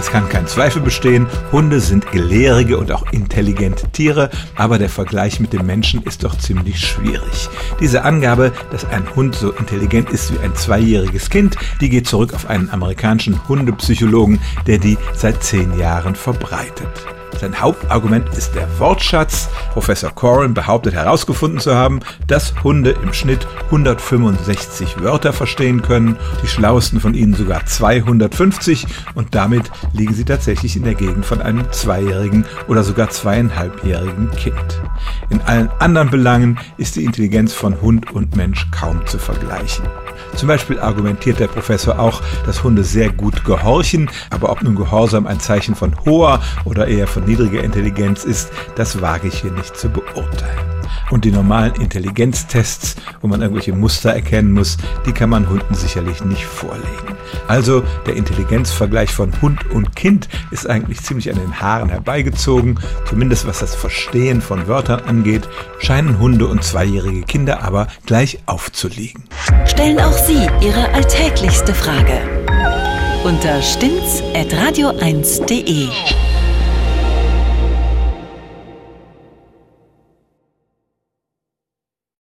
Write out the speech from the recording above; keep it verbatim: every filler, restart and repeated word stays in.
Es kann kein Zweifel bestehen, Hunde sind gelehrige und auch intelligente Tiere, aber der Vergleich mit dem Menschen ist doch ziemlich schwierig. Diese Angabe, dass ein Hund so intelligent ist wie ein zweijähriges Kind, die geht zurück auf einen amerikanischen Hundepsychologen, der die seit zehn Jahren verbreitet. Sein Hauptargument ist der Wortschatz. Professor Coren behauptet herausgefunden zu haben, dass Hunde im Schnitt hundertfünfundsechzig Wörter verstehen können, die schlauesten von ihnen sogar zweihundertfünfzig, und damit liegen sie tatsächlich in der Gegend von einem zweijährigen oder sogar zweieinhalbjährigen Kind. In allen anderen Belangen ist die Intelligenz von Hund und Mensch kaum zu vergleichen. Zum Beispiel argumentiert der Professor auch, dass Hunde sehr gut gehorchen, aber ob nun Gehorsam ein Zeichen von hoher oder eher von niedriger Intelligenz ist, das wage ich hier nicht zu beurteilen. Und die normalen Intelligenztests, wo man irgendwelche Muster erkennen muss, die kann man Hunden sicherlich nicht vorlegen. Also der Intelligenzvergleich von Hund und Kind ist eigentlich ziemlich an den Haaren herbeigezogen. Zumindest was das Verstehen von Wörtern angeht, scheinen Hunde und zweijährige Kinder aber gleich aufzuliegen. Stellen auch Sie Ihre alltäglichste Frage unter stimmt's at radio eins punkt de.